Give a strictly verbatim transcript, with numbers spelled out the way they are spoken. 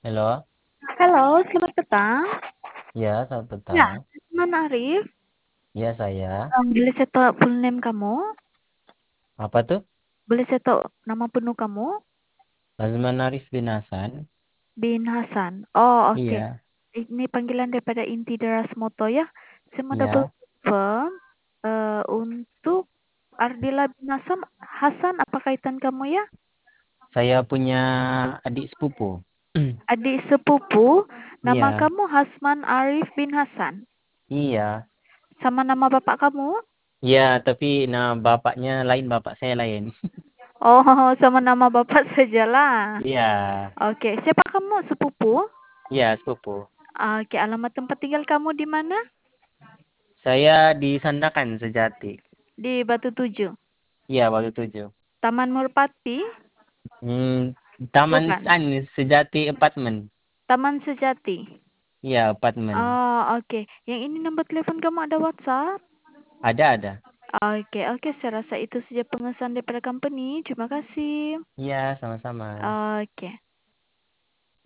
Halo. Halo, selamat petang. Ya, selamat Ya, petang. Azman Arif. Ya, saya. Um, boleh saya tahu full name kamu? Apa tuh? Boleh saya tahu nama penuh kamu? Azman Arif bin Hasan. Bin Hasan. Oh, oke. Okay. Iya. Ini panggilan daripada Inti Deras Moto ya. Saya mau double Ya. confirm uh, untuk Ardila bin Hasan. Hasan, apa kaitan kamu ya? Saya punya adik sepupu. Adik sepupu. Nama Iya. kamu Hasman Arif bin Hasan. Iya. Sama nama bapak kamu? Iya, tapi nah bapaknya lain, bapak saya lain. Oh, sama nama bapak sajalah. Iya. Oke, siapa kamu? Sepupu? Iya, sepupu. Oke, alamat tempat tinggal kamu di mana? Saya di Sandakan Sejati. Di Batu Tujuh. Iya, waktu tujuh. Taman Murpati? Hmm, Taman Bukan. San Sejati Apartemen. Taman Sejati. Iya, apartemen. Oh, oke. Yang ini nomor telepon kamu ada WhatsApp? Ada, ada. Oke, oke. Saya rasa itu saja pengesahan daripada company. Terima kasih. Iya, sama-sama. Oke.